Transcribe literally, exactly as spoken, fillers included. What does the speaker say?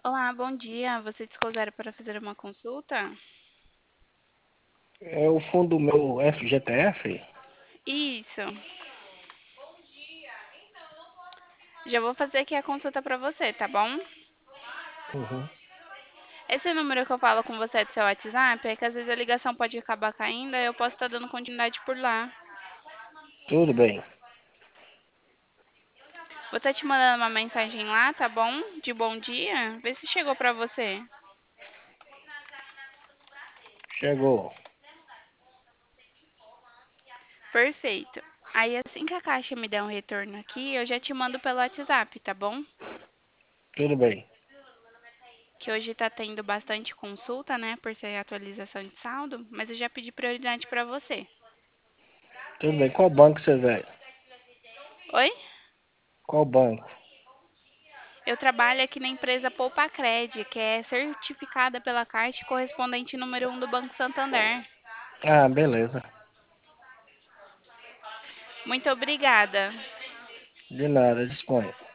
Olá, bom dia. Você discou zero para fazer uma consulta? É o fundo meu F G T F? Isso. Já vou fazer aqui a consulta para você, tá bom? Uhum. Esse número que eu falo com você é do seu WhatsApp, é que às vezes a ligação pode acabar caindo, aí eu posso estar dando continuidade por lá. Tudo bem. Vou estar te mandando uma mensagem lá, tá bom? De bom dia. Vê se chegou para você. Chegou. Perfeito. Aí assim que a caixa me der um retorno aqui, eu já te mando pelo WhatsApp, tá bom? Tudo bem. Que hoje tá tendo bastante consulta, né, por ser atualização de saldo, mas eu já pedi prioridade para você. Tudo bem. Qual banco você vai? Oi? Qual banco? Eu trabalho aqui na empresa Poupacred, que é certificada pela Caixa e correspondente número um do Banco Santander. Ah, beleza. Muito obrigada. De nada, dispõe.